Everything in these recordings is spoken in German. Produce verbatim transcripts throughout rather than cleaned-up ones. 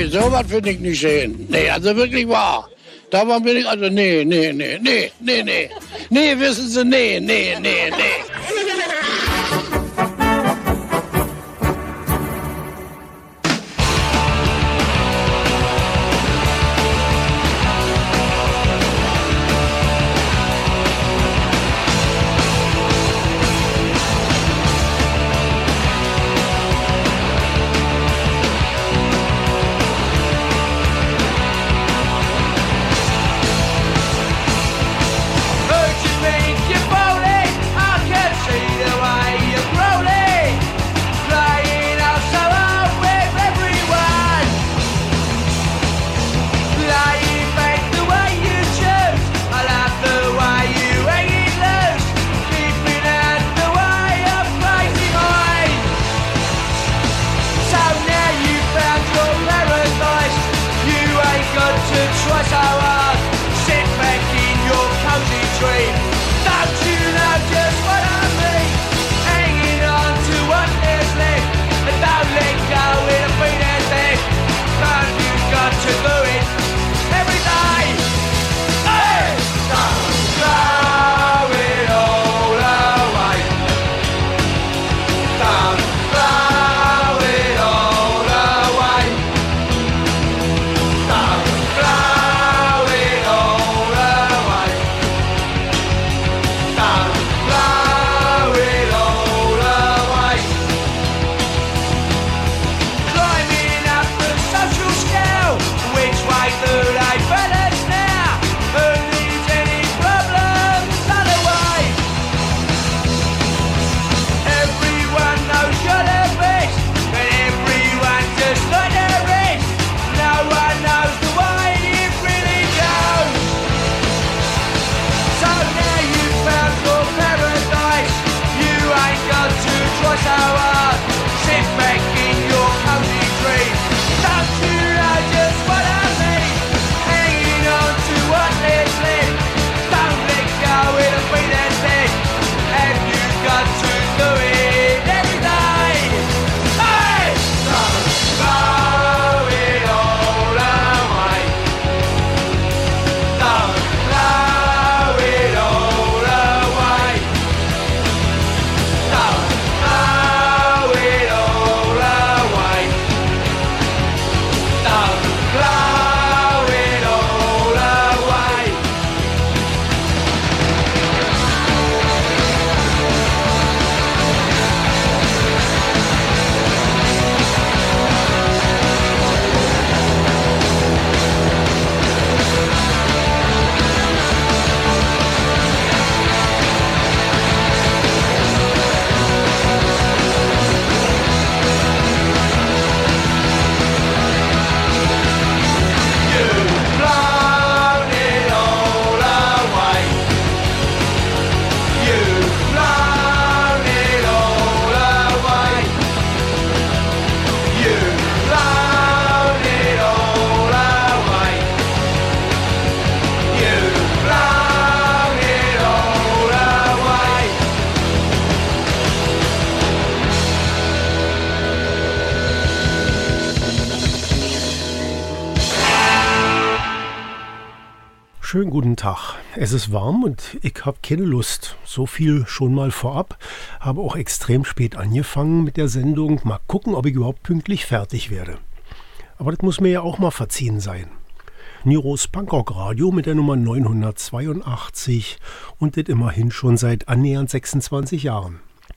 sowas finde ich nicht schön. Nee, also wirklich wahr. Da bin ich, also nee, nee, nee, nee, nee, nee. Nee, wissen Sie, nee, nee, nee, nee. Schönen guten Tag. Es ist warm und ich habe keine Lust. So viel schon mal vorab. Habe auch extrem spät angefangen mit der Sendung. Mal gucken, ob ich überhaupt pünktlich fertig werde. Aber das muss mir ja auch mal verziehen sein. Niros Punkrock Radio mit der Nummer neunhundertzweiundachtzig und das immerhin schon seit annähernd sechsundzwanzig Jahren.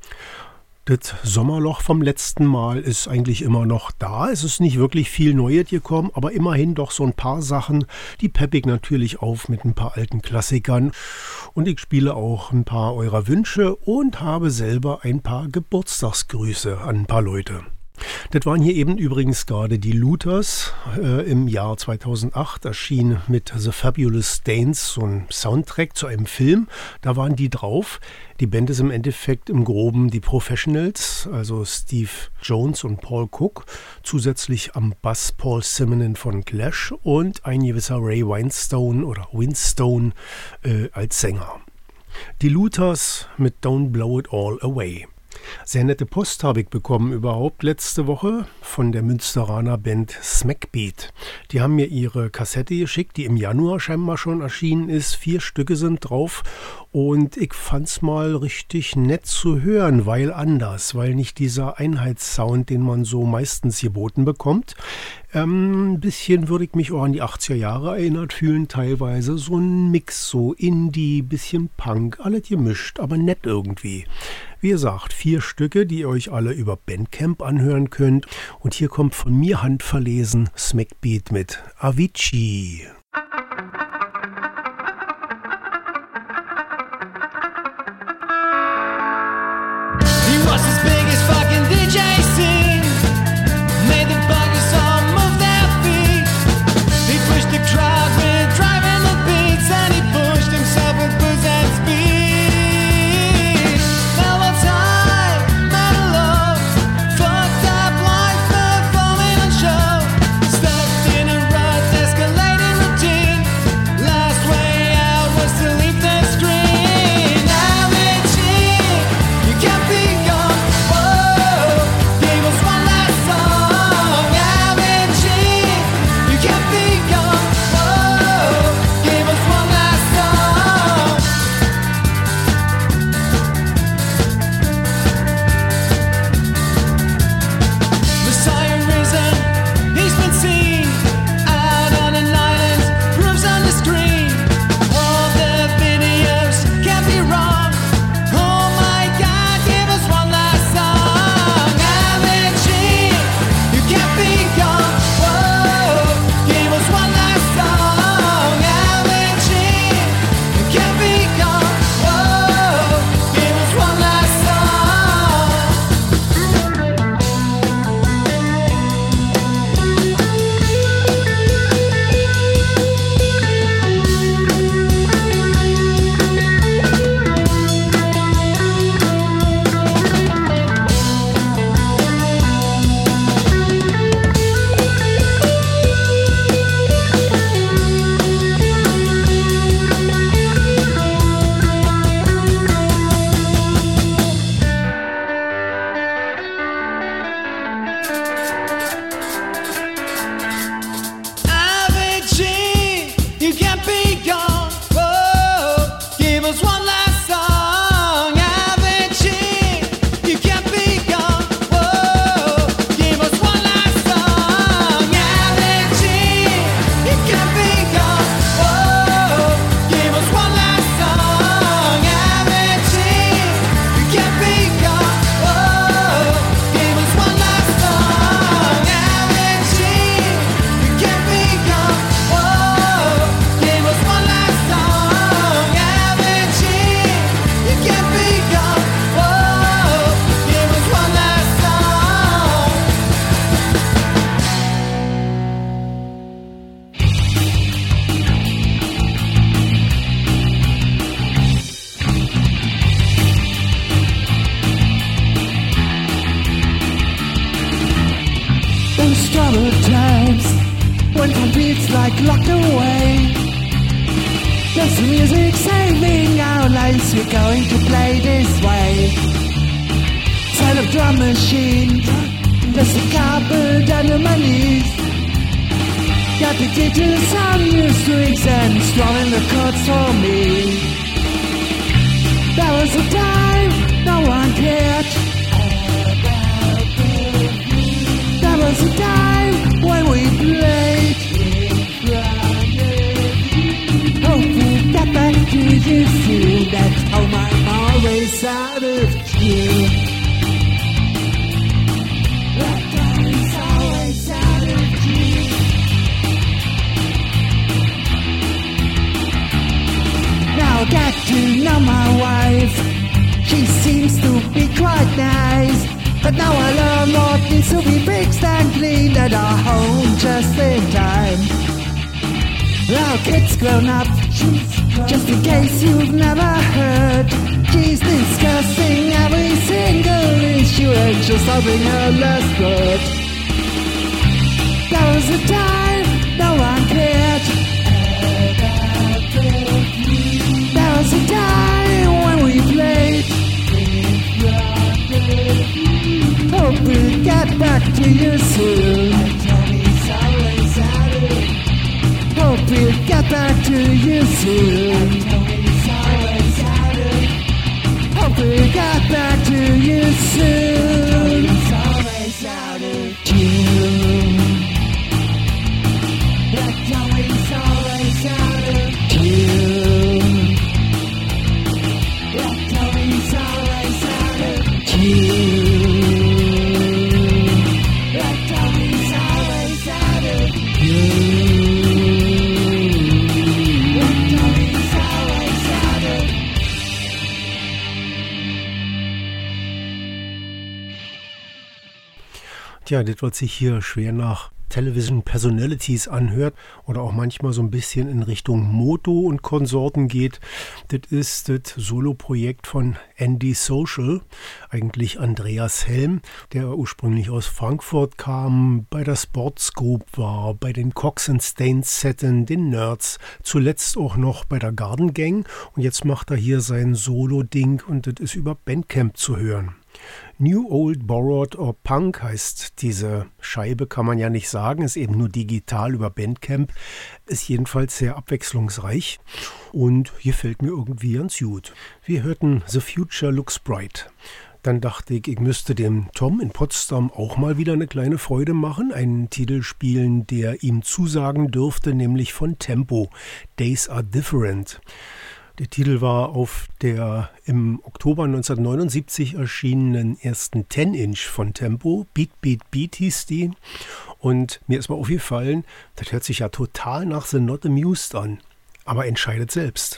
Das Sommerloch vom letzten Mal ist eigentlich immer noch da. Es ist nicht wirklich viel Neues gekommen, aber immerhin doch so ein paar Sachen. Die pepp ich natürlich auf mit ein paar alten Klassikern. Und ich spiele auch ein paar eurer Wünsche und habe selber ein paar Geburtstagsgrüße an ein paar Leute. Das waren hier eben übrigens gerade die Looters. Äh, Im Jahr zweitausendacht erschien mit The Fabulous Stains so ein Soundtrack zu einem Film. Da waren die drauf. Die Band ist im Endeffekt im Groben die Professionals, also Steve Jones und Paul Cook. Zusätzlich am Bass Paul Simonon von Clash und ein gewisser Ray Winstone oder Winstone äh, als Sänger. Die Looters mit Don't Blow It All Away. Sehr nette Post habe ich bekommen überhaupt letzte Woche von der Münsteraner Band Smackbeat. Die haben mir ihre Kassette geschickt, die im Januar scheinbar schon erschienen ist. Vier Stücke sind drauf und ich fand's mal richtig nett zu hören, weil anders, weil nicht dieser Einheitssound, den man so meistens geboten bekommt. Ähm, ein bisschen würde ich mich auch an die achtziger Jahre erinnert fühlen, teilweise so ein Mix, so Indie, bisschen Punk, alles gemischt, aber nett irgendwie. Wie gesagt, vier Stücke, die ihr euch alle über Bandcamp anhören könnt. Und hier kommt von mir handverlesen Smackbeat mit Avicii. He was as big as fucking D J scene. Made the buggers all move their feet. He pushed the crowd with driving the beats, and he pushed himself with booze and speed. Now what's high, metal low, fucked up life performing on show. Stuck in a rut, escalating routine. Last way out was to leave the screen. Avicii, you can't be gone. Whoa, give us one last song. Avicii, you can't be gone. Whoa, give us one last song. Messiah risen, he's been seen out on an island, proofs on the screen. All the videos can't be wrong. Oh my God, give us one last song. Avicii, you can't be gone. Whoa, give us one last song. Avicii, you can't be gone. Whoa, give us one last song. Avicii, you can't be gone. Whoa, give us one last song. Avicii, you can't be gone. Whoa, give us one last song. Avicii, you can't be gone. Whoa, give us one last song. Avicii, you can't be gone. Whoa, give us one last song. Avicii, you can't be gone. Whoa, give us one last song. Avicii, you can't be gone. Whoa, give us one last song. Those troubled times when the beats like locked away. Does the music saving our lives? We're going to play this way. Sound of drum machine, just a cupboard under my knees. Got the digital sound new strings and strumming the chords for me. There was a time no one cared. There was a time when we played. Hope we get back to you soon. That's how I'm always out of tune. That time's always out of tune. Now get to know my wife. She seems to be quite nice. But now I learn what needs to be fixed and cleaned at our home just in time. Our kid's grown up, just in case you've never heard. She's discussing every single issue and just hoping her last word. There was a time no one cared. There was a time when we played. Hope we'll get back to you soon. Hope we'll get back to you soon. Hope we'll get back to you soon. Tune. That's always, always out of tune. That's always, always out of tune. That's always, always out of tune. That's always, always out of Tja, das, was sich hier schwer nach Television Personalities anhört oder auch manchmal so ein bisschen in Richtung Moto und Konsorten geht, das ist das Soloprojekt von Andy Social, eigentlich Andreas Helm, der ursprünglich aus Frankfurt kam, bei der Sports Group war, bei den Cox and Stains Setten, den Nerds, zuletzt auch noch bei der Garden Gang und jetzt macht er hier sein Solo-Ding und das ist über Bandcamp zu hören. New Old Borrowed or Punk heißt diese Scheibe, kann man ja nicht sagen, ist eben nur digital über Bandcamp, ist jedenfalls sehr abwechslungsreich und hier fällt mir irgendwie ganz gut. Wir hörten The Future Looks Bright. Dann dachte ich, ich müsste dem Tom in Potsdam auch mal wieder eine kleine Freude machen, einen Titel spielen, der ihm zusagen dürfte, nämlich von Tempo, Days Are Different. Der Titel war auf der im Oktober neunzehnhundertneunundsiebzig erschienenen ersten zehn Inch von Tempo, Beat, Beat, Beat hieß die. Und mir ist mal aufgefallen, das hört sich ja total nach The Not Amused an, aber entscheidet selbst.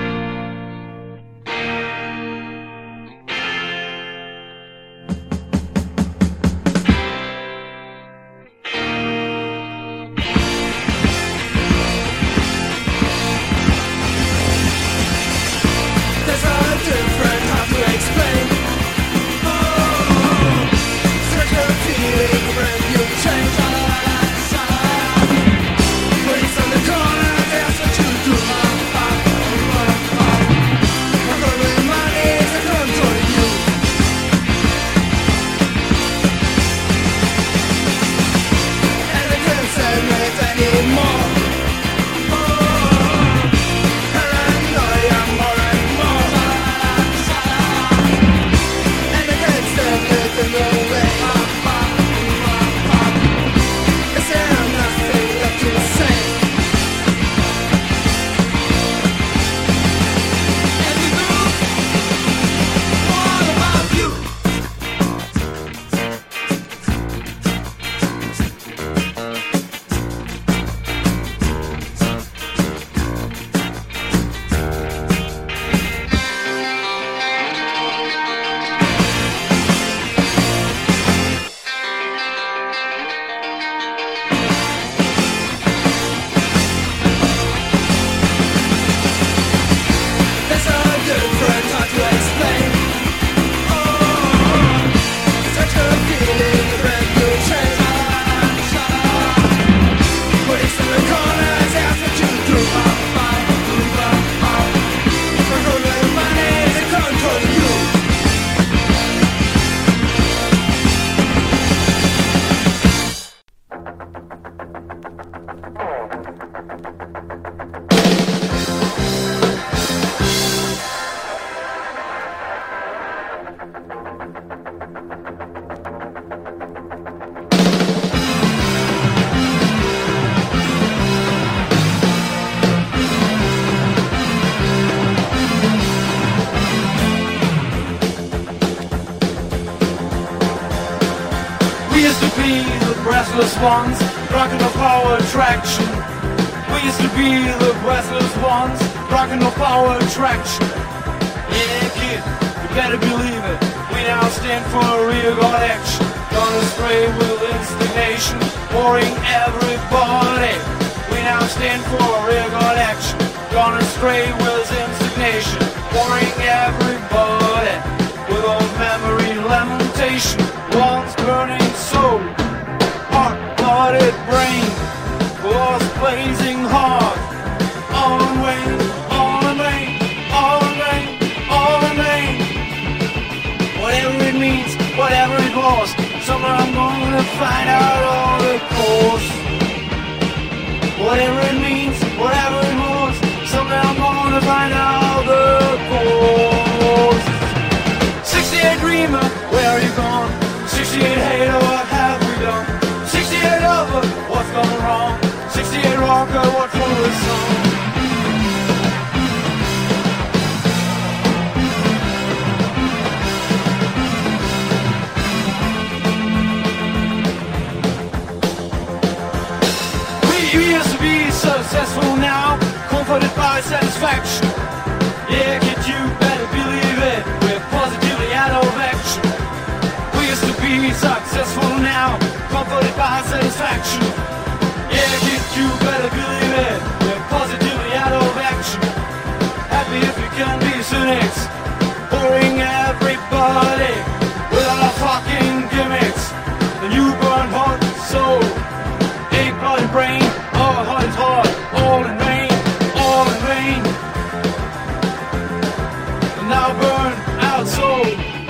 Ones, rockin' the power attraction. We used to be the breathless ones, rockin' the power attraction. Yeah, kid, you better believe it. We now stand for a real God action. Gonna stray with instigation, boring everybody. We now stand for a real God action. Gonna stray with instigation, boring everybody. With old memory lamentation, one's burning soul. Hot-blooded brain was blazing hard. All in vain, all in vain, all in vain, all in vain. Whatever it means, whatever it was, Somewhere I'm gonna find out all the cause. Whatever it means, whatever it was, someday I'm gonna find out the cause. sixty-eight dreamer, where are you gone? sixty-eight hater, what have we done? sixty-eight lover, what's gone wrong? sixty-eight rocker, what's wrong with the song? We used to be successful now, comforted by satisfaction. Yeah, kid, you better believe it, we're positively out of action. We used to be successful now, comforted by satisfaction. Yeah, kid, you better believe it, we're positively out of action. Happy if we can be cynics, boring everybody with our fucking gimmicks. And you burn hot soul, big blood and brain. All hot is hard, all in vain, all in vain. And now burn out soul,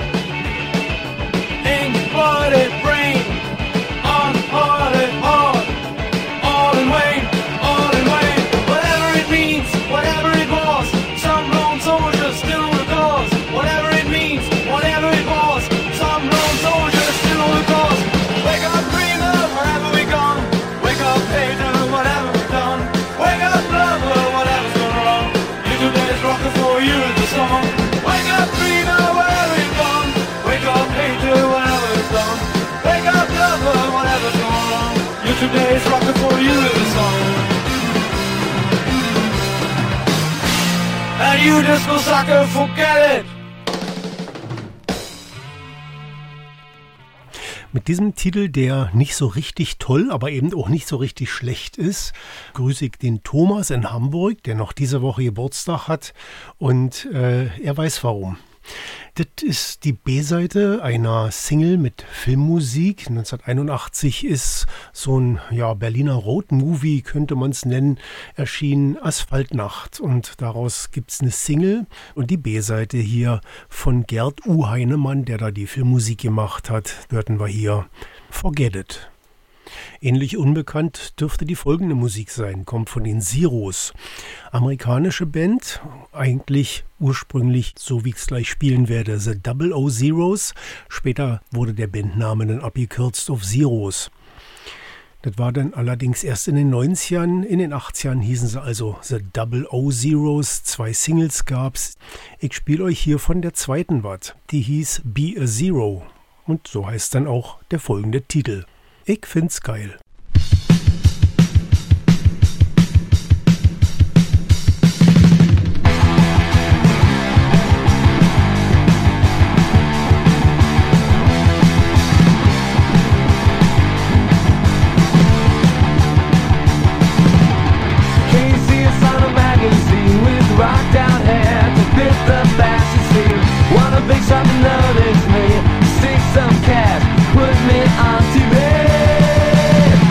ink, bloody brain, unhearted heart, all in vain, all in vain. Whatever it means, whatever it was, some lone soldier still on the cause. Whatever it means, whatever it was, some lone soldier still on the cause. Wake up, dreamer, wherever we gone. Wake up, hater, whatever we've done. Wake up, lover, whatever's gone wrong. You today's rockin' for you is the song. Wake up, dreamer, wherever you've gone. Wake up, hater, whatever's done. Wake up, lover, whatever's gone wrong. You today's rockin' for you is the song. And you disco sucker, forget it. Mit diesem Titel, der nicht so richtig toll, aber eben auch nicht so richtig schlecht ist, grüße ich den Thomas in Hamburg, der noch diese Woche Geburtstag hat und äh, er weiß warum. Das ist die B-Seite einer Single mit Filmmusik. neunzehnhunderteinundachtzig ist so ein ja, Berliner Roadmovie, könnte man es nennen, erschienen, Asphaltnacht. Und daraus gibt es eine Single und die B-Seite hier von Gerd U. Heinemann, der da die Filmmusik gemacht hat, hörten wir hier Forget It. Ähnlich unbekannt dürfte die folgende Musik sein, kommt von den Zeros. Amerikanische Band, eigentlich ursprünglich, so wie ich es gleich spielen werde, The Double O Zeros. Später wurde der Bandname dann abgekürzt auf Zeros. Das war dann allerdings erst in den neunzigern, in den achtzigern hießen sie also The Double O Zeros. Zwei Singles gab's. Ich spiele euch hier von der zweiten was. Die hieß Be a Zero. Und so heißt dann auch der folgende Titel. Ich find's geil. Something notice me, stick some cash, put me on T V.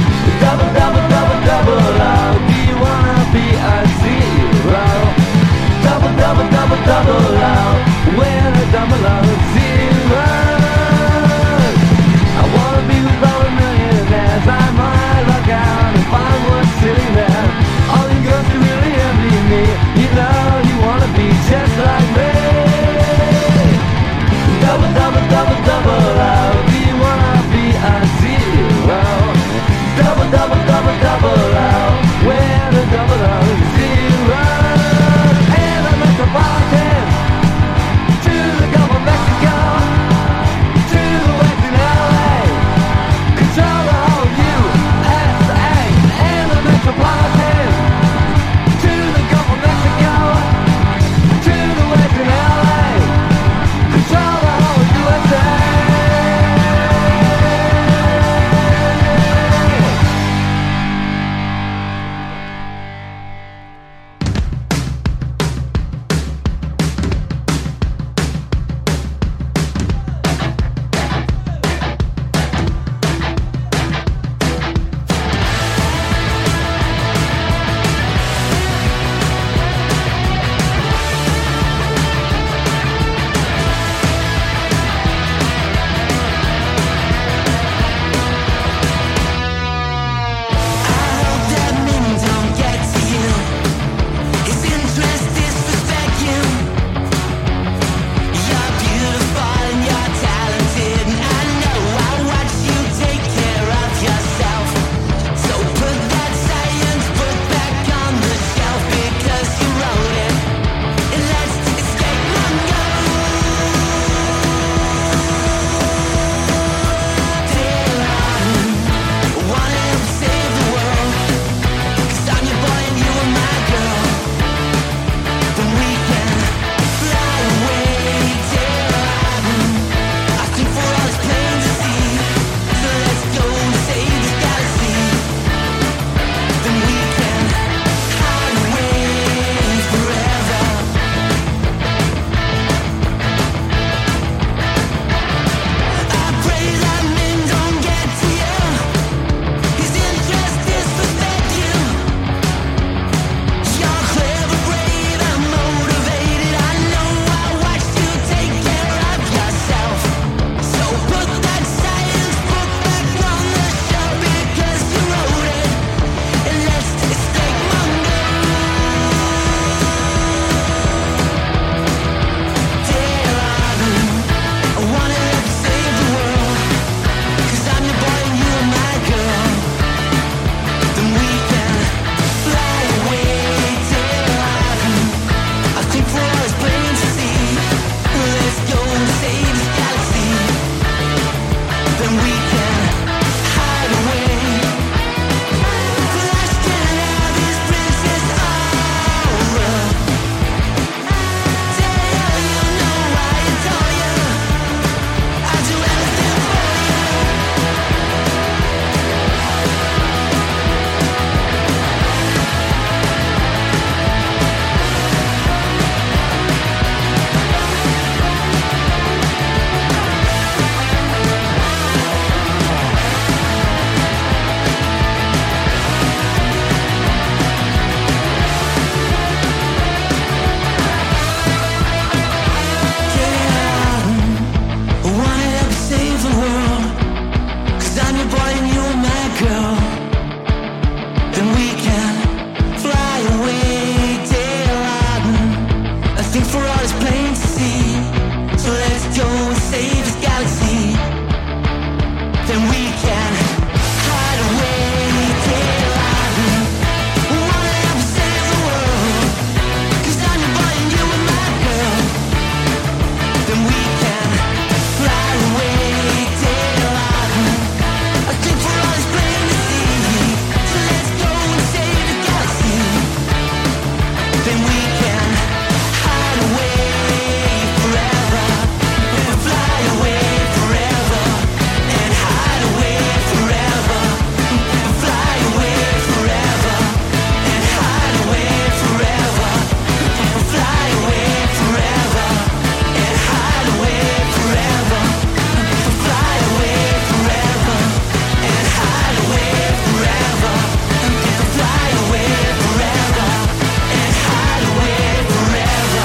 then we can hide away till I wanna ever save the world. 'Cause I'm your boy and you are my girl. Then we can fly away till I I think for all is plain to see. So let's go and save the galaxy. Then we can hide away forever and fly away forever and hide away forever and fly away forever and hide away forever and fly away forever and hide away forever and fly away forever and hide away forever and fly away forever and hide away forever.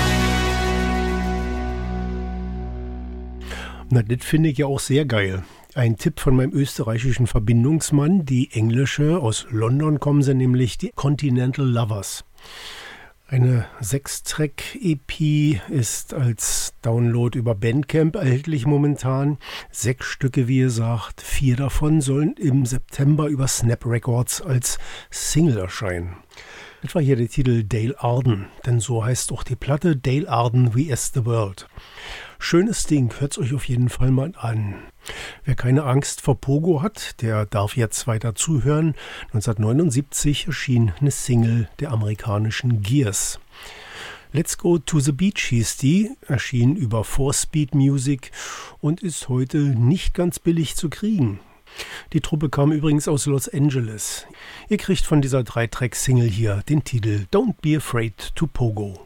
Na, das finde ich ja auch sehr geil. Ein Tipp von meinem österreichischen Verbindungsmann, die englische, aus London kommen sie nämlich, die Continental Lovers. Eine sechs-Track-E P ist als Download über Bandcamp erhältlich momentan. Sechs Stücke, wie gesagt, vier davon sollen im September über Snap Records als Single erscheinen. Das war hier der Titel Dale Arden, denn so heißt auch die Platte, Dale Arden, We As The World. Schönes Ding, hört's euch auf jeden Fall mal an. Wer keine Angst vor Pogo hat, der darf jetzt weiter zuhören. neunzehnhundertneunundsiebzig erschien eine Single der amerikanischen Gears. Let's Go to the Beach hieß die, erschien über four Speed Music und ist heute nicht ganz billig zu kriegen. Die Truppe kam übrigens aus Los Angeles. Ihr kriegt von dieser drei-Track-Single hier den Titel Don't Be Afraid to Pogo.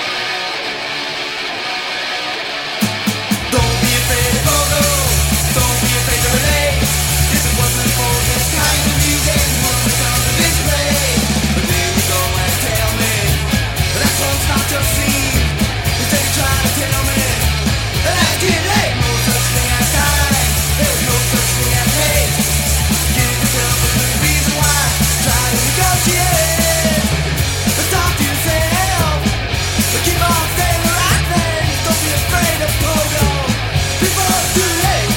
Don't be afraid of Pogo. Don't be afraid to relate. If it wasn't for this kind of music, it wouldn't come to this way. But there you go and tell me that song's not your scene. Instead you try to tell me that I get late. No such thing as time. There's no such thing as hate. Give yourself a good reason why. Try to negotiate. But talk to yourself. But keep on saying the right things. Don't be afraid of Pogo. Before it's too late.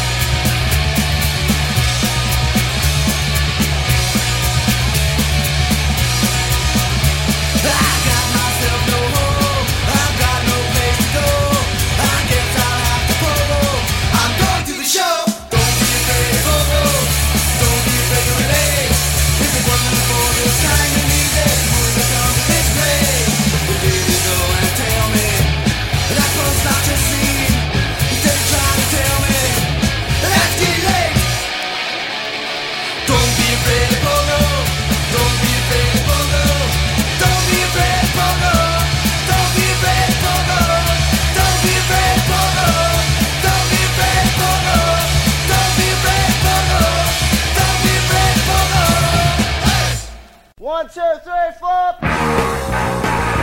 I got myself no home. I've got no place to go. I guess I'll have to Pogo. I'm going to the show. Don't be afraid of Pogo. Don't be afraid to relate. If it wasn't for this kind of music, it wouldn't come to this place. But here you go and tell me that song's not your scene. Instead of trying to tell me that's too late. Don't be afraid of Pogo. Don't be afraid of Pogo. Don't be afraid of Pogo. Don't be afraid of Pogo. Don't be afraid of Pogo. Don't be afraid of Pogo. Don't be afraid of Pogo. Don't be afraid of Pogo. One, two, three, four.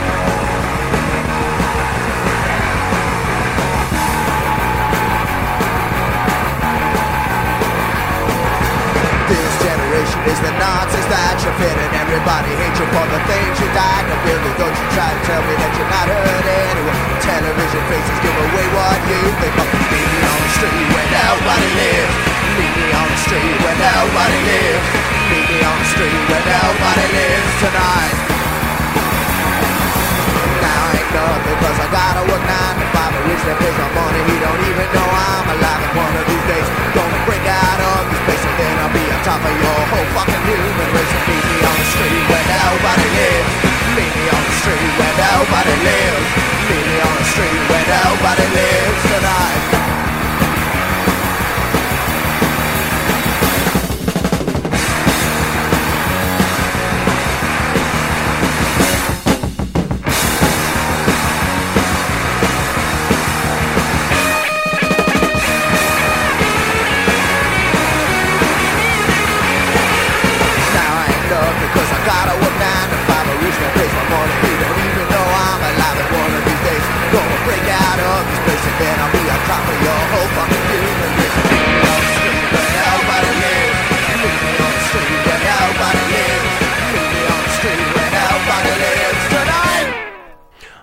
This generation is the nonsense that you're fitting. Everybody hates you for the things you died. Now Billy, don't you try to tell me that you're not hurt anyway. Television faces give away what you think of. Meet me on the street where nobody lives. Meet me on the street where nobody lives. Meet me on the street where nobody lives tonight. Now ain't nothing cause I gotta work nine to five. A rich that pays my money, he don't even know I'm alive. And one of these days, gonna break out of this place. And then I'll be on top of your whole fucking human race. And meet me on the street where nobody lives. Meet me on the street where nobody lives. Meet me on the street where nobody lives tonight.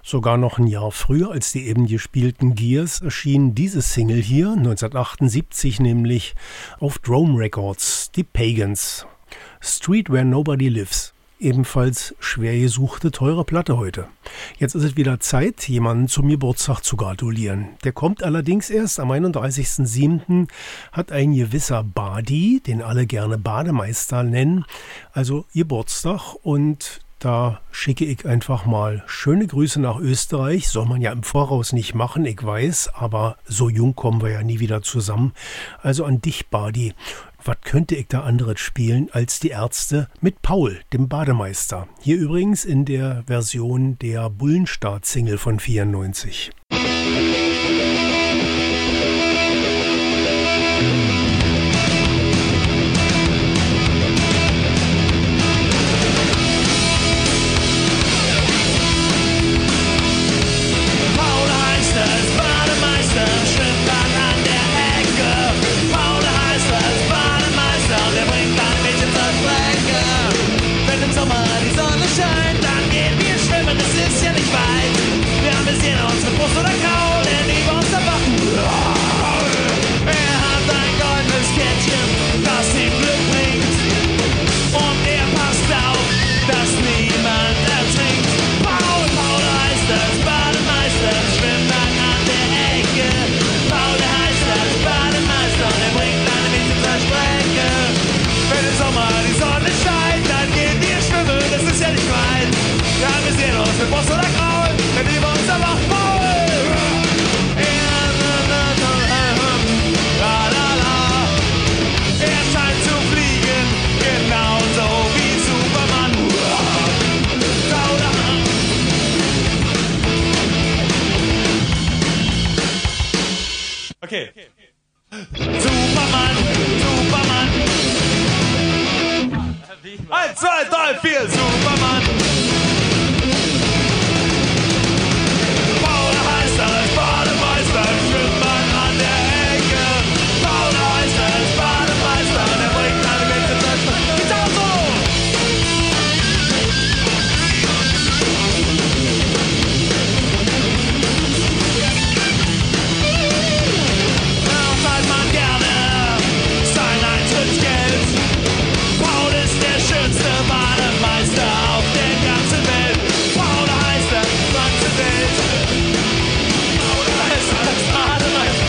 Sogar noch ein Jahr früher als die eben gespielten Gears erschien diese Single hier, neunzehnhundertachtundsiebzig nämlich, auf Drome Records, die Pagans. Street Where Nobody Lives. Ebenfalls schwer gesuchte, teure Platte heute. Jetzt ist es wieder Zeit, jemanden zum Geburtstag zu gratulieren. Der kommt allerdings erst am einunddreißigsten siebten hat ein gewisser Badi, den alle gerne Bademeister nennen, also Geburtstag, und da schicke ich einfach mal schöne Grüße nach Österreich. Soll man ja im Voraus nicht machen, ich weiß, aber so jung kommen wir ja nie wieder zusammen. Also an dich, Badi. Was könnte ich da anderes spielen als die Ärzte mit Paul, dem Bademeister? Hier übrigens in der Version der Bullenstart-Single von vierundneunzig. Dann gehen wir schwimmen, es ist ja nicht weit. Wir haben bis hier unsere Brust oder Kaul, denn über uns erwachen. Er hat ein goldenes Kettchen, das ihm Glück bringt. Und er passt auf, dass niemand ertrinkt. Paul, Paul heißt das, Bademeister, schwimmt dann an der Ecke. Paul, der heißt das, Bademeister, und er bringt eine Miete zur Strecke. Wenn im Sommer die Sonne scheint, dann gehen wir schwimmen, das ist ja nicht weit. Ja, wir sehen uns mit Boss oder Kraul, wenn über uns erwacht Paul. Er scheint zu fliegen, genauso wie Superman. Okay. Superman, Superman. Eins, zwei, drei, vier, Superman. Paul heißt als Bademeister, schwimmt man an der Ecke. Paul heißt als Bademeister, der bringt eine Mitte zur Gitarre so. Da zahlt man gerne sein Eintrittsgeld. Paul ist der schönste Bademeister auf der ganzen Welt. Paul heißt der ganze Welt. Paul heißt als Bademeister.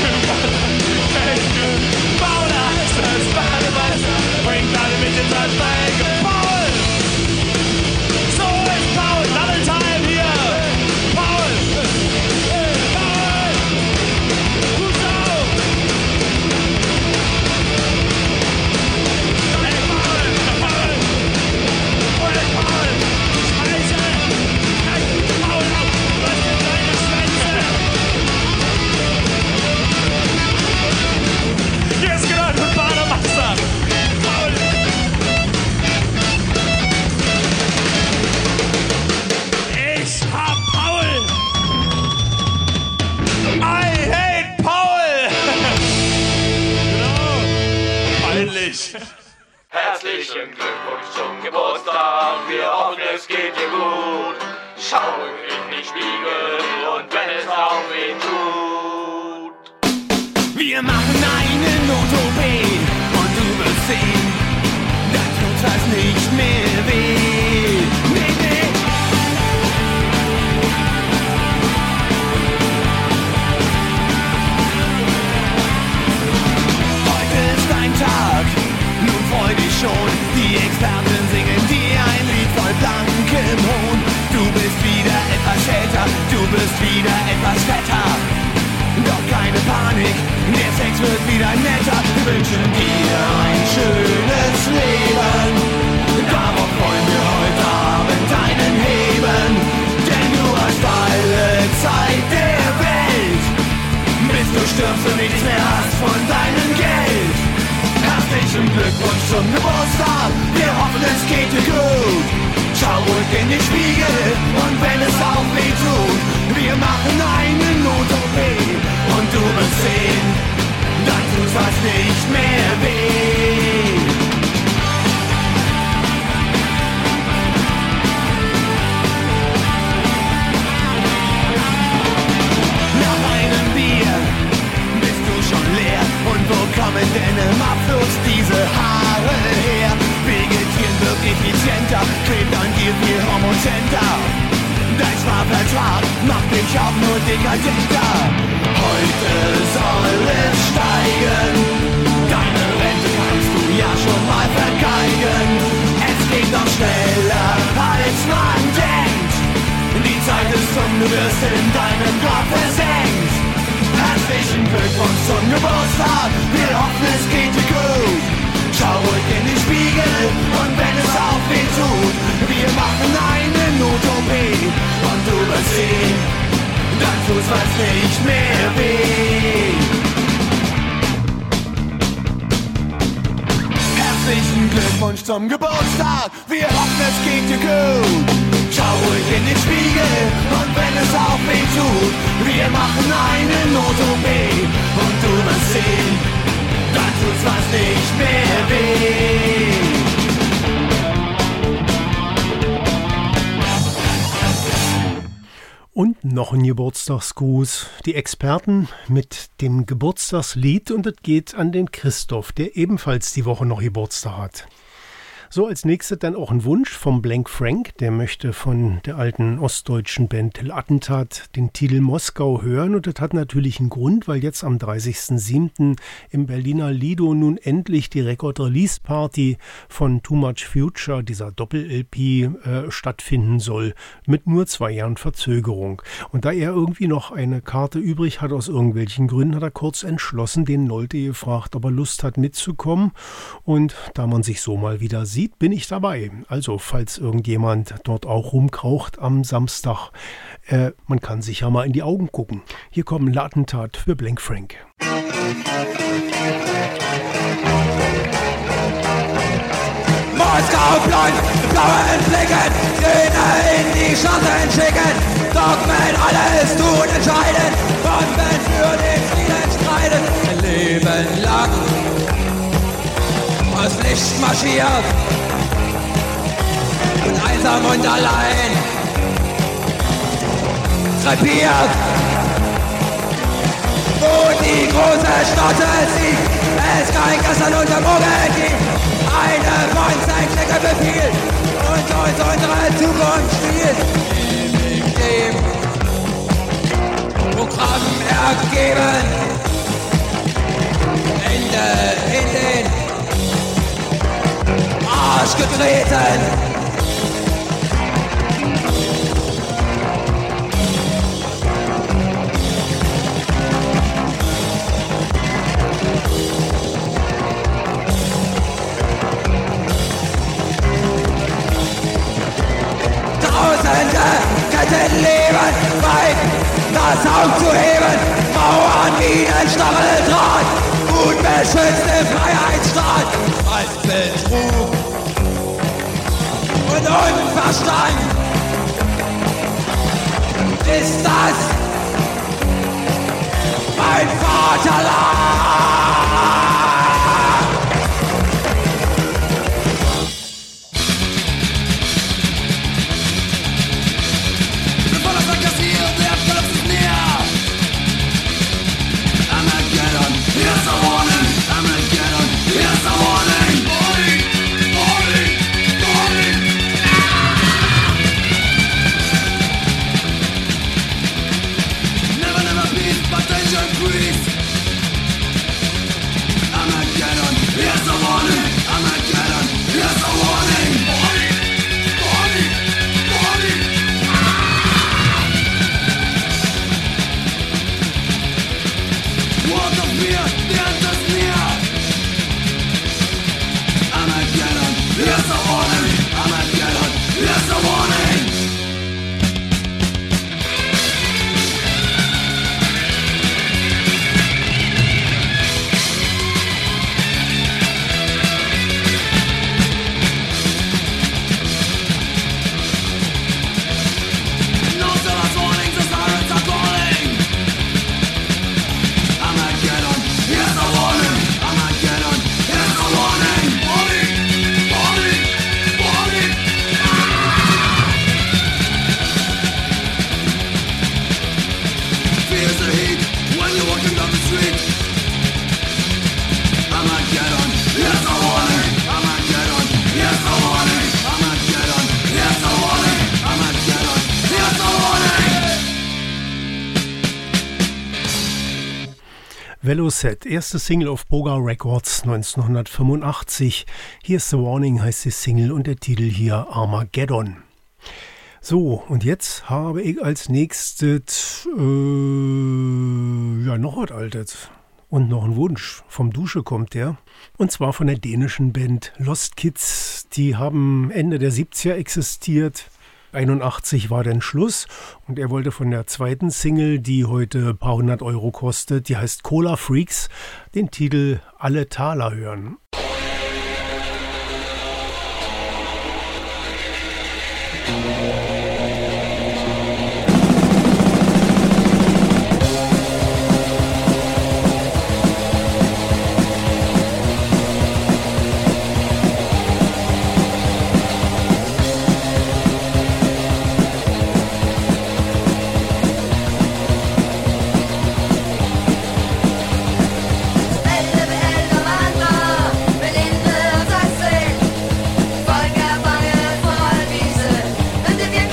Paul heißt als Bademeister. Bringt alle mit in sein Strecke. Paul! So ist Paul. Double Time hier. Paul! Paul! Who's out? Hey Paul! Paul! Wo ist Paul? Scheiße! Nein, Paul! Was ist deine Schwänze? Hier ist gehört von Bademeister! Paul! Ich hab Paul! I hate Paul! Genau! Peinlich! Herzlichen Glückwunsch zum Geburtstag, wir hoffen es geht dir gut. Schau in den Spiegel und wenn es auch weh tut. Wir machen einen O P und du wirst sehen, dann tut das nicht mehr weh. Nee, nee. Heute ist ein Tag, nun freu dich schon. Die Experten singen dir ein Lied voll blankem Hohn. Du bist wieder etwas älter, du bist wieder etwas fetter. Doch keine Panik, der Sex wird wieder netter. Wir wünschen dir ein schönes Leben. Darauf wollen wir heute Abend einen heben. Denn du hast alle Zeit der Welt, bis du stirbst und nichts mehr hast von deinem Geld. Herzlichen Glückwunsch zum Geburtstag, wir hoffen es geht dir gut. Schau ruhig in den Spiegel und wenn es auch weh tut, wir machen einen O P und du wirst sehen, dann tut das nicht mehr weh. einem Abfluss diese Haare her. Vegetieren wirkt effizienter, klebt an dir viel homozenter. Dein Strafvertrag macht dich auch nur dekadenter. Heute soll es steigen, deine Rente kannst du ja schon mal vergeigen. Es geht noch schneller als man denkt. Die Zeit ist um, du wirst in deinem Grab versenkt. Herzlichen Glückwunsch zum Geburtstag, wir hoffen es geht dir gut. Schau ruhig in den Spiegel und wenn es auch weh tut, wir machen eine Not-O P und du wirst sehen, dann tut's was nicht mehr weh. Herzlichen Glückwunsch zum Geburtstag, wir hoffen es geht dir gut. Schau ruhig in den Spiegel und wenn es auch weh tut, wir machen eine Not-O P und du wirst sehen, dann tut's was nicht mehr weh. Und noch ein Geburtstagsgruß. Die Experten mit dem Geburtstagslied und es geht an den Christoph, der ebenfalls die Woche noch Geburtstag hat. So, als nächstes dann auch ein Wunsch vom Blank Frank. Der möchte von der alten ostdeutschen Band Till Attentat den Titel Moskau hören. Und das hat natürlich einen Grund, weil jetzt am dreißigsten siebten im Berliner Lido nun endlich die Record-Release-Party von Too Much Future, dieser Doppel-L P, äh, stattfinden soll. Mit nur zwei Jahren Verzögerung. Und da er irgendwie noch eine Karte übrig hat, aus irgendwelchen Gründen, hat er kurz entschlossen, den Nolte gefragt, ob er Lust hat mitzukommen. Und da man sich so mal wieder sieht, bin ich dabei. Also, falls irgendjemand dort auch rumkraucht am Samstag, äh, man kann sich ja mal in die Augen gucken. Hier kommen Attentat für Blank Frank. Moskau blank, blauen Blicken, Grüne in die Schatten schicken, Dogmen alles tun, entscheiden, Bomben für den Frieden streiten, ein Leben lang. Das Licht marschiert und einsam und allein krepiert, wo die große Stadt siegt, es kein Gestern und Morgen gibt, eine Monsterklicke befiehlt und uns unsere Zukunft spielt, ewig dem Programm ergeben, Ende in den Arsch getreten. Tausende Ketten leben weit, das Haupt zu heben, Mauern wie ein Stacheldraht, unbeschützte Freiheitsstaat als Betrug und Unverstand ist das mein Vaterland. Bevor das verkassiert, der Platz ist näher. Armageddon, here's a warning. Armageddon, here's a warning. Warning, warning, warning. Never, never peace, but danger increase. Armageddon, here's a warning. Armageddon, here's a warning. Warning, warning, warning. World of fear, the end is near. Armageddon, here's a warning. Armageddon, here's a warning. Velocet, erste Single auf Boga Records neunzehnhundertfünfundachtzig. Hier ist The Warning, heißt die Single und der Titel hier Armageddon. So, und jetzt habe ich als nächstes äh, ja noch was Altes und noch ein Wunsch. Vom Dusche kommt der. Und zwar von der dänischen Band Lost Kids. Die haben Ende der siebziger existiert. einundachtzig war dann Schluss und er wollte von der zweiten Single, die heute ein paar hundert Euro kostet, die heißt Cola Freaks, den Titel Alle Taler hören. Volker Bange, Vollwiese, und wir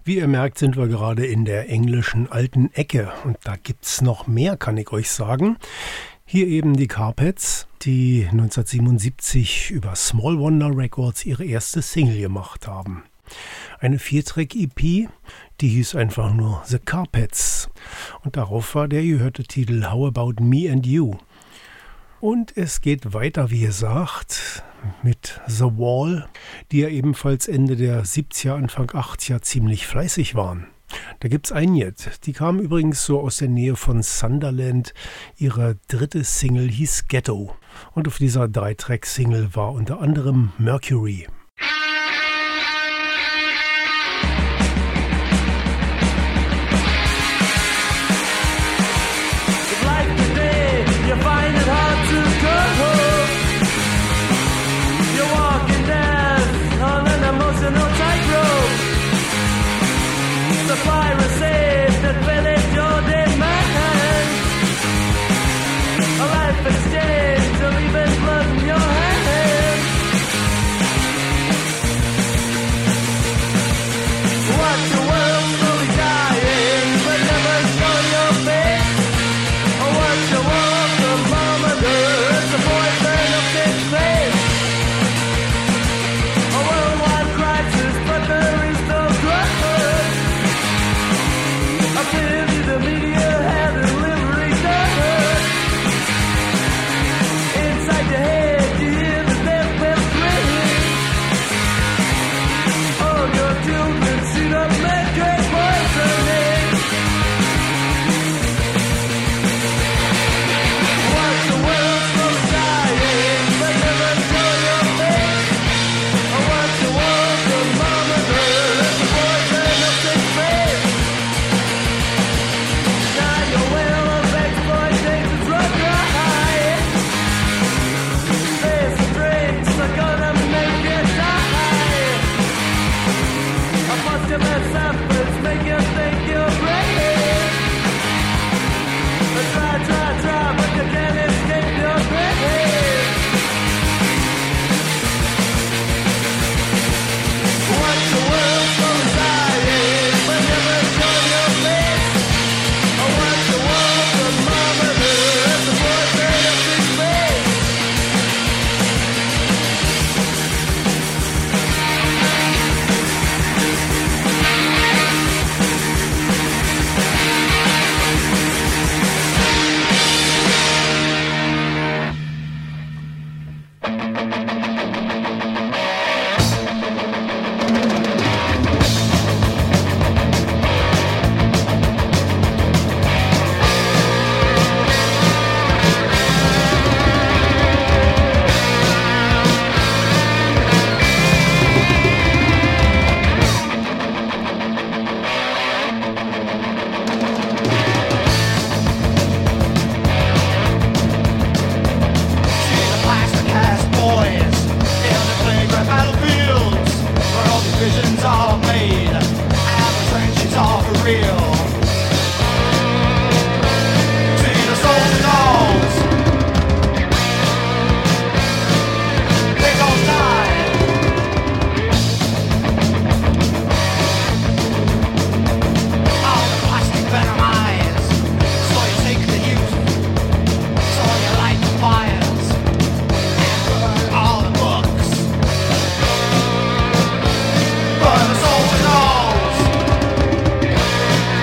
Wie ihr merkt, sind wir gerade in der englischen alten Ecke und da gibt's noch mehr, kann ich euch sagen. Hier eben die Carpets, die neunzehnhundertsiebenundsiebzig über Small Wonder Records ihre erste Single gemacht haben. Eine Viertrack-E P, die hieß einfach nur The Carpets und darauf war der gehörte Titel How About Me and You. Und es geht weiter, wie gesagt, mit The Wall, die ja ebenfalls Ende der siebziger, Anfang achtziger ziemlich fleißig waren. Da gibt's einen jetzt. Die kam übrigens so aus der Nähe von Sunderland. Ihre dritte Single hieß Ghetto. Und auf dieser Drei-Track-Single war unter anderem Mercury. But the soul knows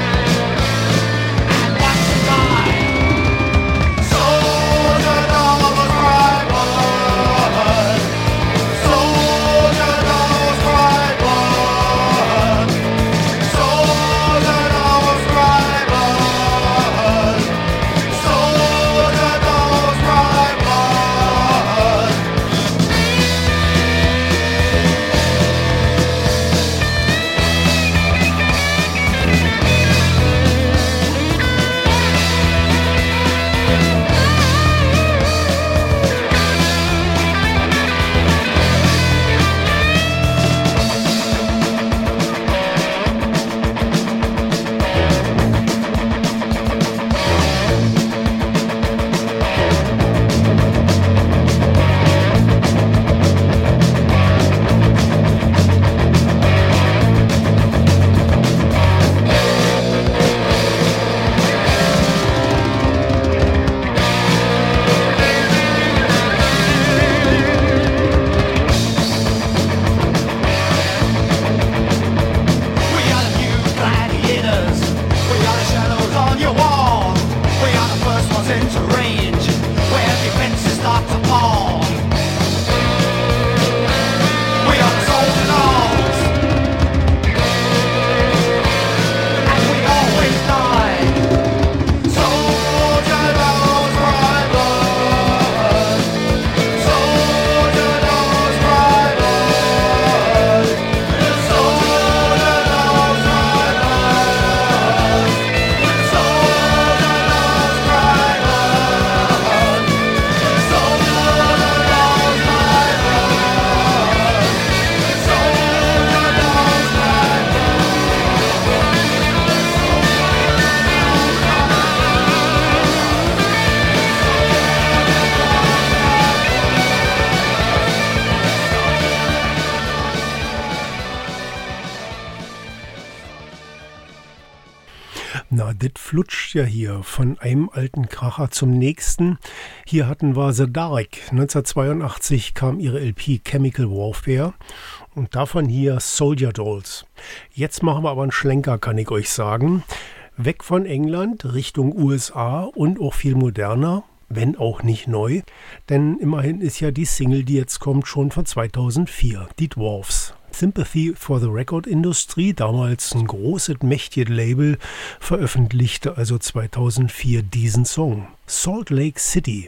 Na, dit flutscht ja hier von einem alten Kracher zum nächsten. Hier hatten wir The Dark. neunzehnhundertzweiundachtzig kam ihre L P Chemical Warfare und davon hier Soldier Dolls. Jetzt machen wir aber einen Schlenker, kann ich euch sagen. Weg von England Richtung U S A und auch viel moderner, wenn auch nicht neu. Denn immerhin ist ja die Single, die jetzt kommt, schon von zweitausendvier, die Dwarfs. Sympathy for the Record Industry, damals ein großes, mächtiges Label, veröffentlichte also zweitausendvier diesen Song. Salt Lake City.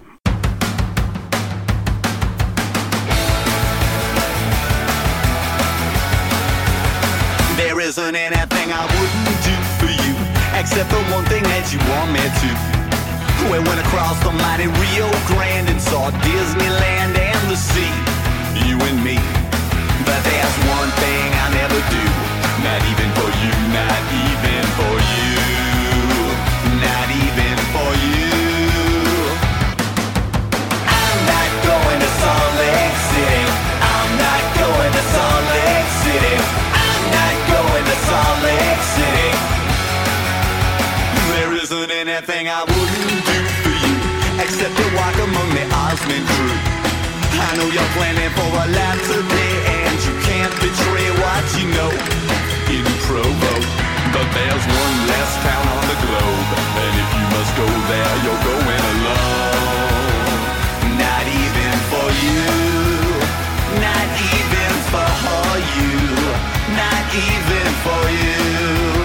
There isn't anything I wouldn't do for you, except the one thing that you want me to. We went across the mighty Rio Grande and saw Disneyland and the sea, you and me. But there's one thing I'll never do, not even for you, not even for you, not even for you. I'm not going to Salt Lake City, I'm not going to Salt Lake City, I'm not going to Salt Lake City. There isn't anything I wouldn't do for you, except to walk among the Osmond crew. I know you're planning for a lot today, and you can't betray what you know in Provo. But there's one less town on the globe, and if you must go there, you're going alone. Not even for you, not even for you, not even for you.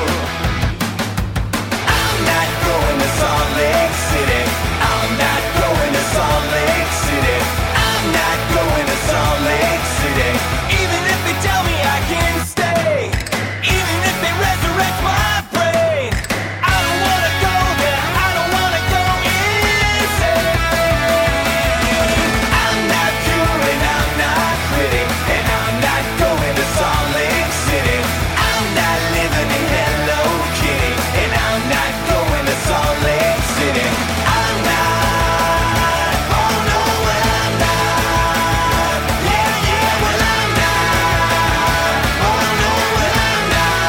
I'm not going to Salt Lake City, I'm not going to Salt Lake City, I'm not going to Salt Lake City. Even if they tell me I can stay, even if they resurrect my brain, I don't wanna go there, I don't wanna go insane. I'm not pure and I'm not pretty, and I'm not going to Salt Lake City. I'm not living in Hello Kitty, and I'm not going to Salt Lake City. I'm not, oh no, I'm not. Yeah, yeah, well I'm not. Oh no, well I'm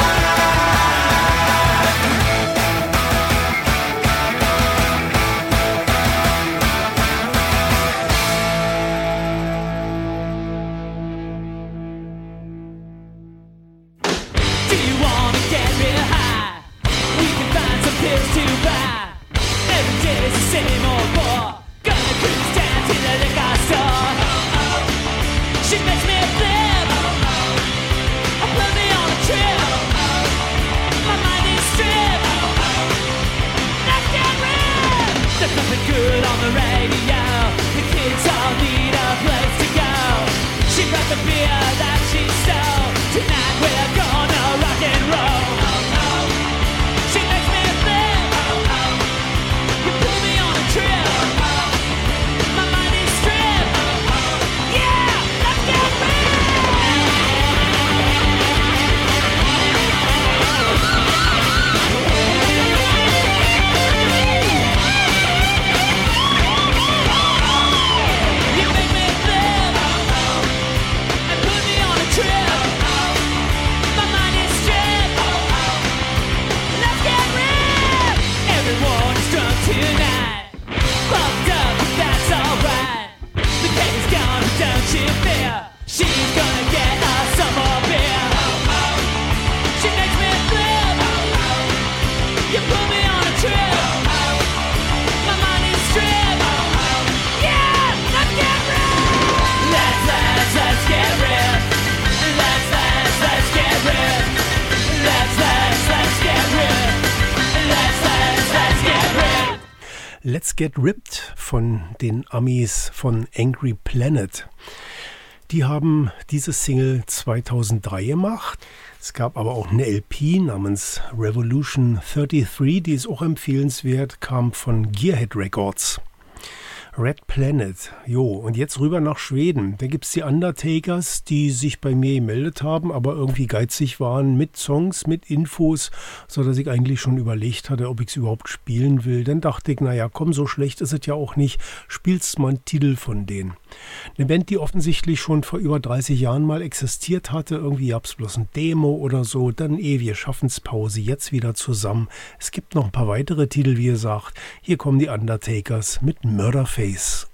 Do you wanna get real high? We can find some pills to buy. Every day is the same old war. Gonna cruise down to the liquor store. She makes me flip. Put me on a trip. My mind is stripped. Let's get real. There's nothing good on the radio. The kids all need a place to go. She brought the beer that she stole. Tonight we're gonna rock and roll. She makes me flip. You put me on a trip. My mind is stripped. Yeah, let's get real. You make me flip and put me on a trip. My mind is stripped. Let's get real. Everyone is drunk tonight. Fucked up, but that's alright. The cake is gone, don't you fear? She's gonna get us some more beer. She makes me flip. You put me on a trip. My mind is stripped. Yeah, let's get real. Let's, let's, let's get real. Let's, let's, let's get real. Let's, let's, let's get real. Let's, let's, let's get real. Let's Get Ripped von den Amis von Angry Planet. Die haben diese Single zweitausenddrei gemacht. Es gab aber auch eine L P namens Revolution dreiunddreißig, die ist auch empfehlenswert, kam von Gearhead Records. Red Planet. Jo, und jetzt rüber nach Schweden. Da gibt's die Undertakers, die sich bei mir gemeldet haben, aber irgendwie geizig waren mit Songs, mit Infos, sodass ich eigentlich schon überlegt hatte, ob ich es überhaupt spielen will. Dann dachte ich, naja, komm, so schlecht ist es ja auch nicht. Spielst mal einen Titel von denen. Eine Band, die offensichtlich schon vor über dreißig Jahren mal existiert hatte. Irgendwie gab's bloß ein Demo oder so. Dann ewige Schaffenspause, jetzt wieder zusammen. Es gibt noch ein paar weitere Titel, wie gesagt. Hier kommen die Undertakers mit Murderface. Face.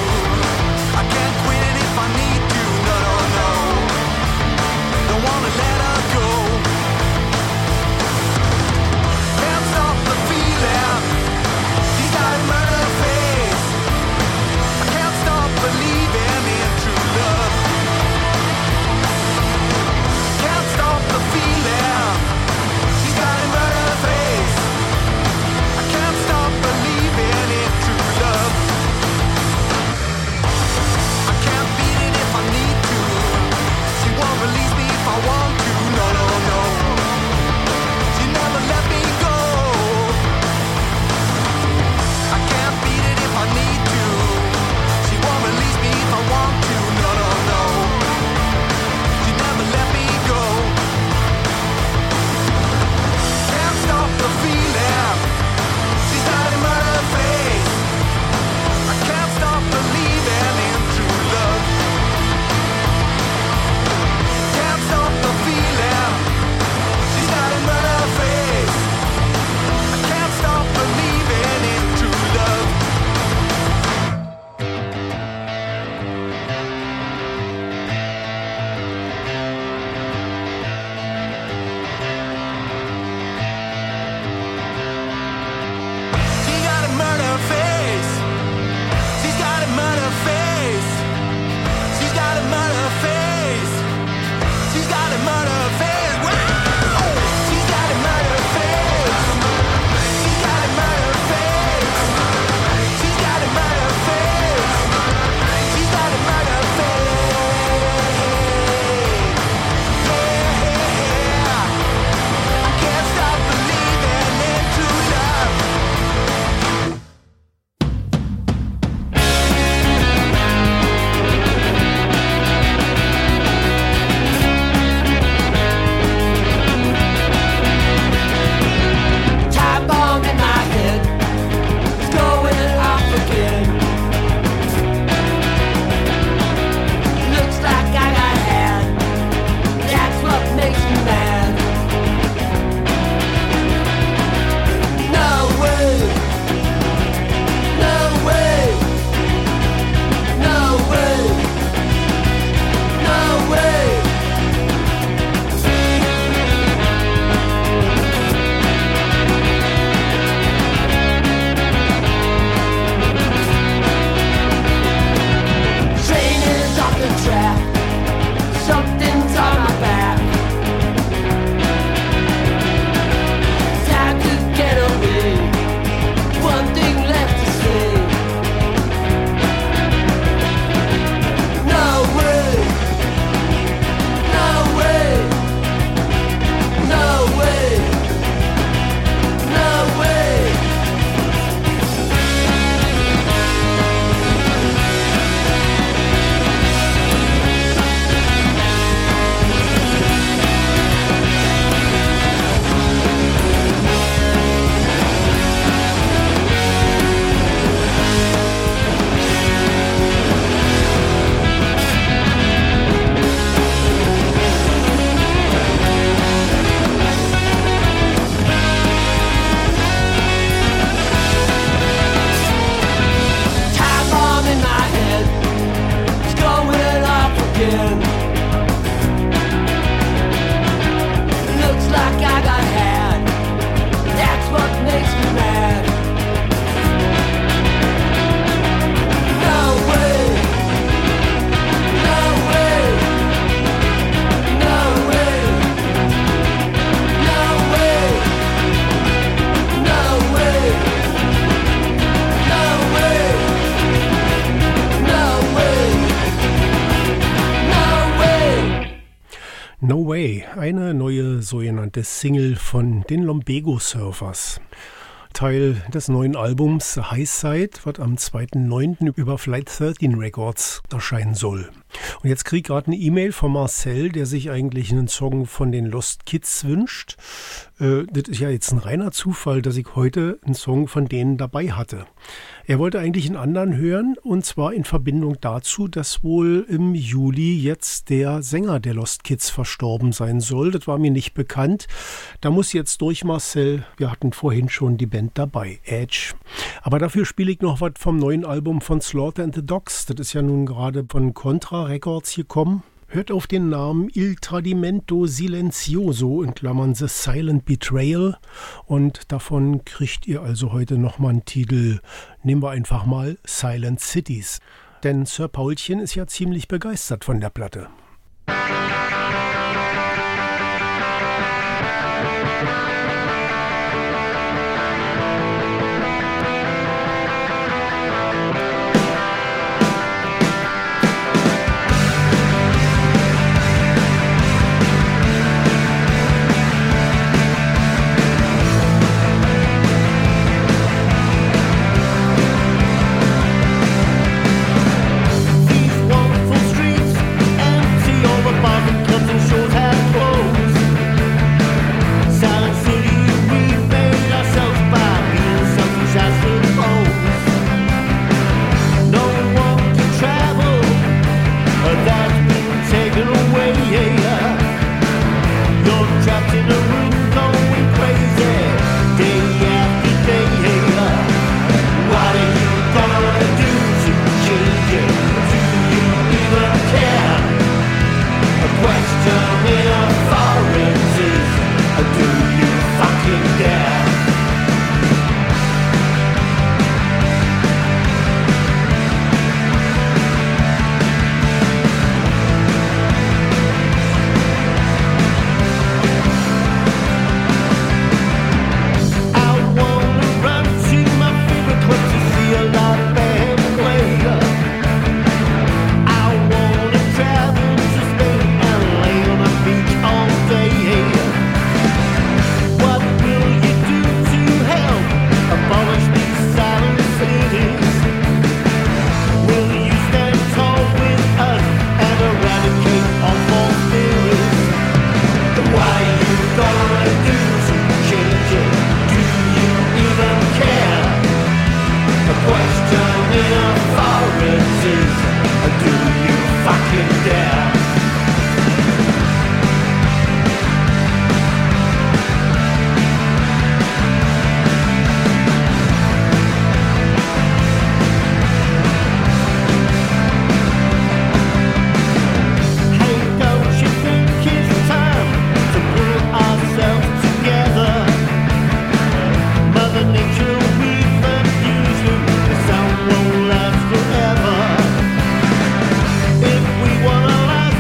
Wanna let No Way, eine neue sogenannte Single von den Lumbago Surfers. Teil des neuen Albums High Side, was am zweiten neunten über Flight dreizehn Records erscheinen soll. Und jetzt krieg ich gerade eine E-Mail von Marcel, der sich eigentlich einen Song von den Lost Kids wünscht. Äh, das ist ja jetzt ein reiner Zufall, dass ich heute einen Song von denen dabei hatte. Er wollte eigentlich einen anderen hören, und zwar in Verbindung dazu, dass wohl im Juli jetzt der Sänger der Lost Kids verstorben sein soll. Das war mir nicht bekannt. Da muss jetzt durch, Marcel. Wir hatten vorhin schon die Band dabei, Edge. Aber dafür spiele ich noch was vom neuen Album von Slaughter and the Dogs. Das ist ja nun gerade von Contra Records gekommen. Hört auf den Namen Il Tradimento Silenzioso, in Klammern The Silent Betrayal. Und davon kriegt ihr also heute nochmal einen Titel. Nehmen wir einfach mal Silent Cities. Denn Sir Paulchen ist ja ziemlich begeistert von der Platte. If we wanna last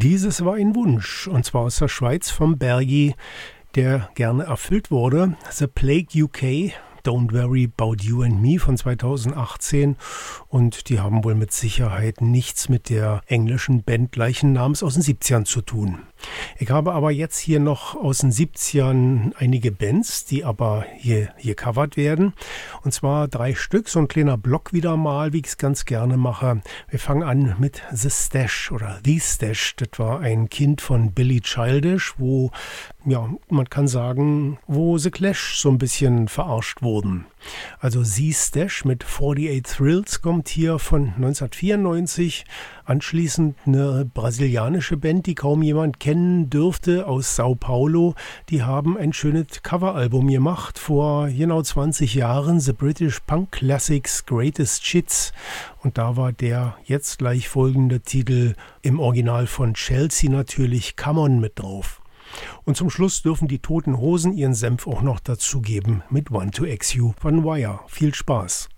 Dieses war ein Wunsch, und zwar aus der Schweiz vom Bergi, der gerne erfüllt wurde. The Plague U K, Don't Worry About You and Me von zweitausendachtzehn, und die haben wohl mit Sicherheit nichts mit der englischen Band gleichen Namens aus den siebzigern zu tun. Ich habe aber jetzt hier noch aus den siebzigern einige Bands, die aber hier, hier covert werden. Und zwar drei Stück, so ein kleiner Block wieder mal, wie ich es ganz gerne mache. Wir fangen an mit The Stash oder The Stash. Das war ein Kind von Billy Childish, wo, ja, man kann sagen, wo The Clash so ein bisschen verarscht wurden. Also The Stash mit forty-eight Thrills kommt hier von neunzehnhundertvierundneunzig. Anschließend eine brasilianische Band, die kaum jemand kennen dürfte, aus Sao Paulo. Die haben ein schönes Coveralbum gemacht vor genau zwanzig Jahren, The British Punk Classics Greatest Hits. Und da war der jetzt gleich folgende Titel im Original von Chelsea natürlich, Come On, mit drauf. Und zum Schluss dürfen die Toten Hosen ihren Senf auch noch dazugeben mit One to X U von Wire. Viel Spaß!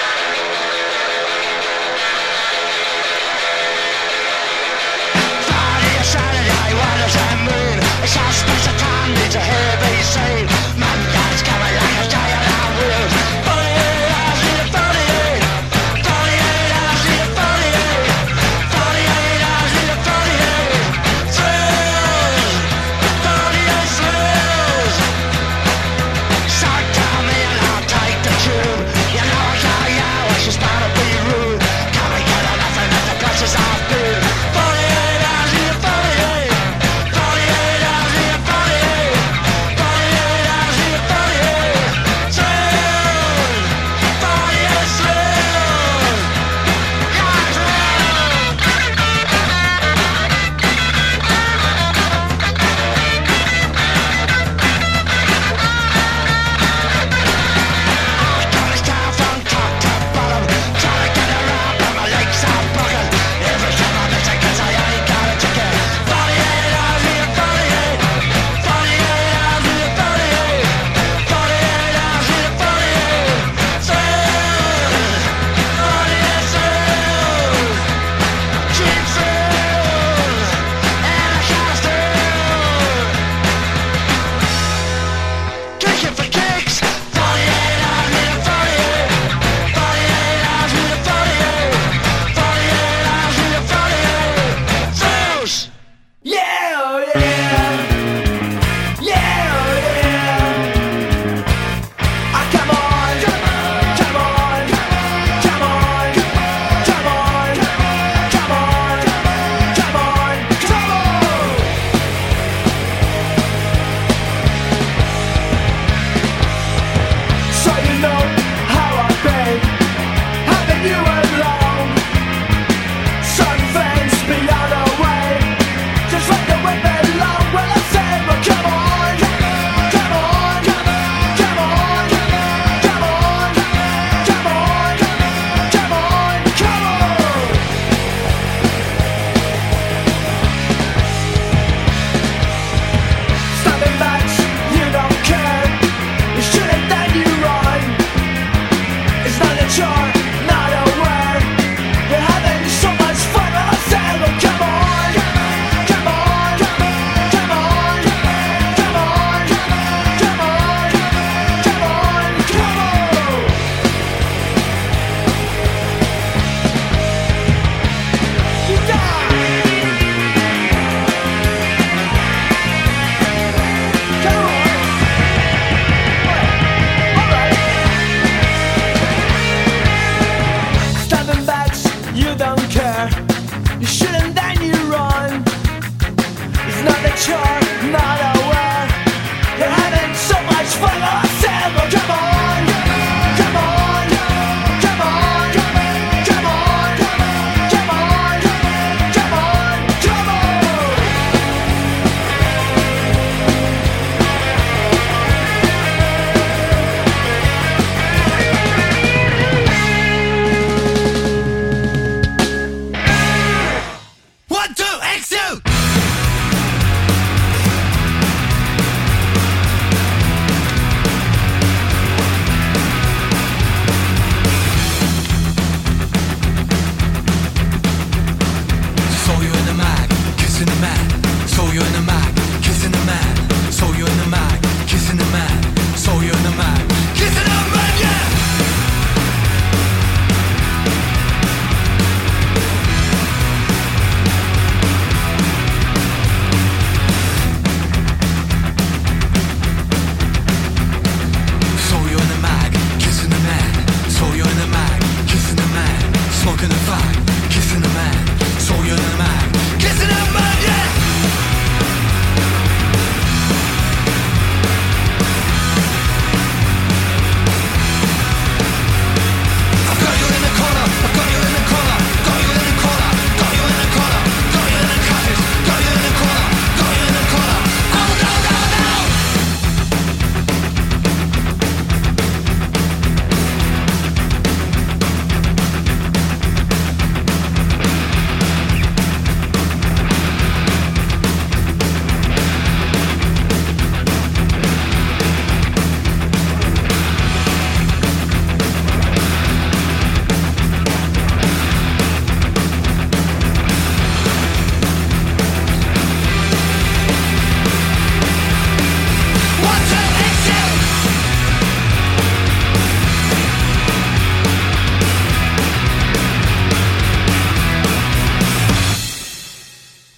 Saturday, what does that mean? It's our special time, need to hear be seen. Monday's coming like a day of our wheels. forty-eight hours, need a forty-eight. forty-eight hours, need a forty-eight. forty-eight hours, need a forty-eight. Thrills, forty-eight thrills. So tell me and I'll take the tube. You know I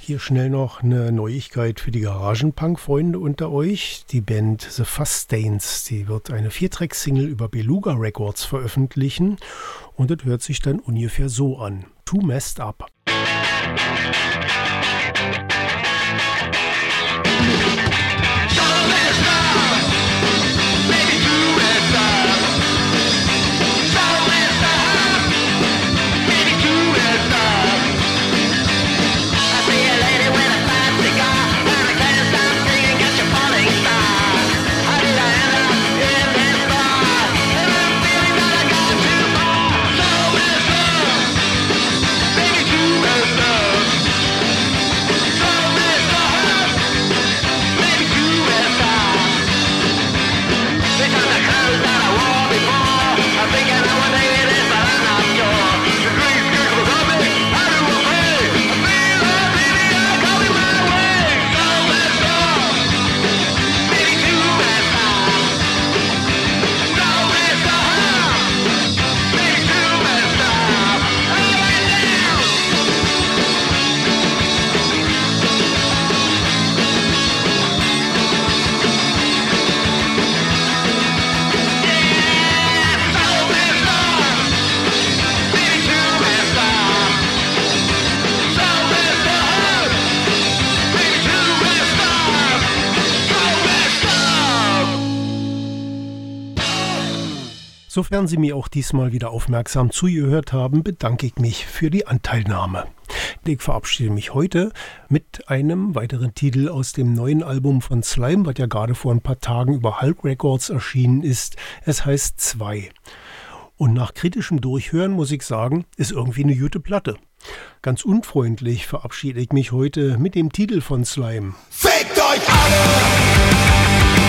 Hier schnell noch eine Neuigkeit für die Garagenpunk-Freunde unter euch. Die Band The Fustains, die wird eine Viertrack-Single über Beluga Records veröffentlichen und das hört sich dann ungefähr so an. Too Messed Up. Sofern Sie mir auch diesmal wieder aufmerksam zugehört haben, bedanke ich mich für die Anteilnahme. Ich verabschiede mich heute mit einem weiteren Titel aus dem neuen Album von Slime, was ja gerade vor ein paar Tagen über Hulk Records erschienen ist. Es heißt zwei. Und nach kritischem Durchhören muss ich sagen, ist irgendwie eine gute Platte. Ganz unfreundlich verabschiede ich mich heute mit dem Titel von Slime. Fickt euch alle!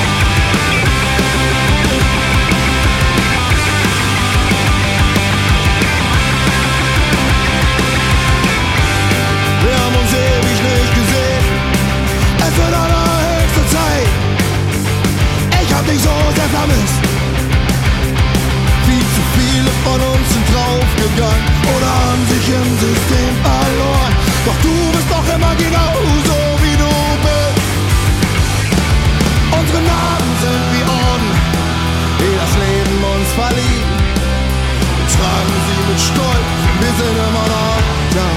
Wir haben uns ewig nicht gesehen. Es wird allerhöchste Zeit. Ich hab dich so sehr vermisst. Viel zu viele von uns sind draufgegangen oder haben sich im System verloren. Doch du bist doch immer genauso wie du bist. Unsere Namen sind wie Orden, die das Leben uns verliehen. Wir tragen sie mit Stolz, wir sind immer noch da.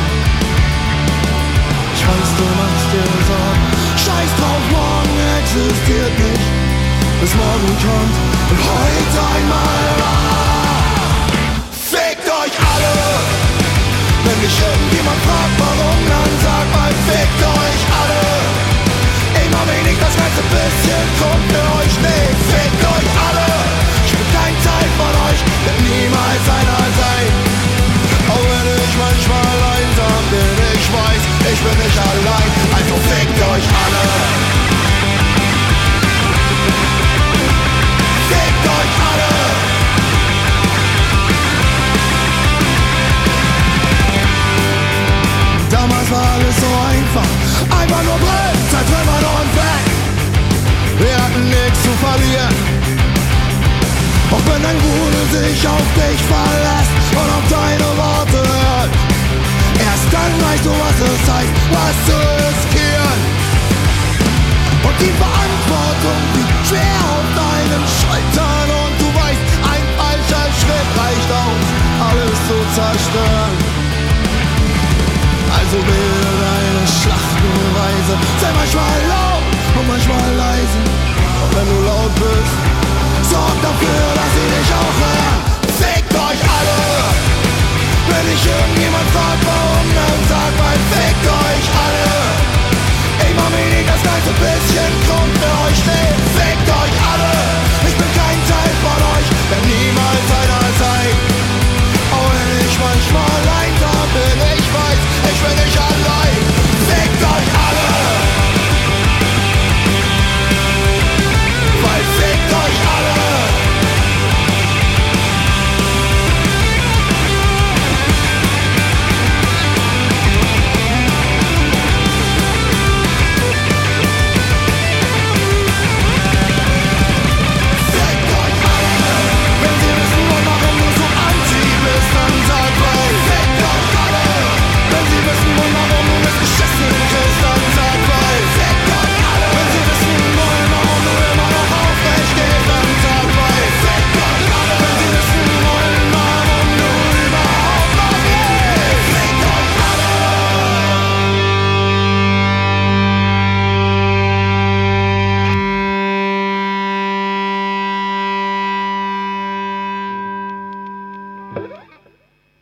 Ich weiß, du machst dir Sorgen. Scheiß drauf, morgen existiert nicht. Bis morgen kommt und heute einmal war. Fickt euch alle! Wenn mich irgendjemand fragt, warum, dann sagt mal, fickt euch alle! Immer wenig das ganze bisschen kommt für euch nicht. Fickt euch alle! Ich bin kein Teil von euch, wird niemals einer sein. Auch wenn ich manchmal einsam bin, ich weiß, ich bin nicht allein, also fickt euch alle! Fickt euch alle! Damals war alles so einfach, einfach nur Brillen, Zeiträumer und weg. Wir hatten nichts zu verlieren. Auch wenn dein Bruder sich auf dich verlässt und auf deine Worte hört, erst dann weißt du, was es heißt, was zu riskieren. Und die Verantwortung liegt schwer auf deinen Schultern und du weißt, ein falscher Schritt reicht aus, alles zu zerstören. Also wähle deine Schlachtenweise, sei manchmal laut und manchmal leise. Und wenn du laut bist, sorg dafür, dass sie dich auch hören.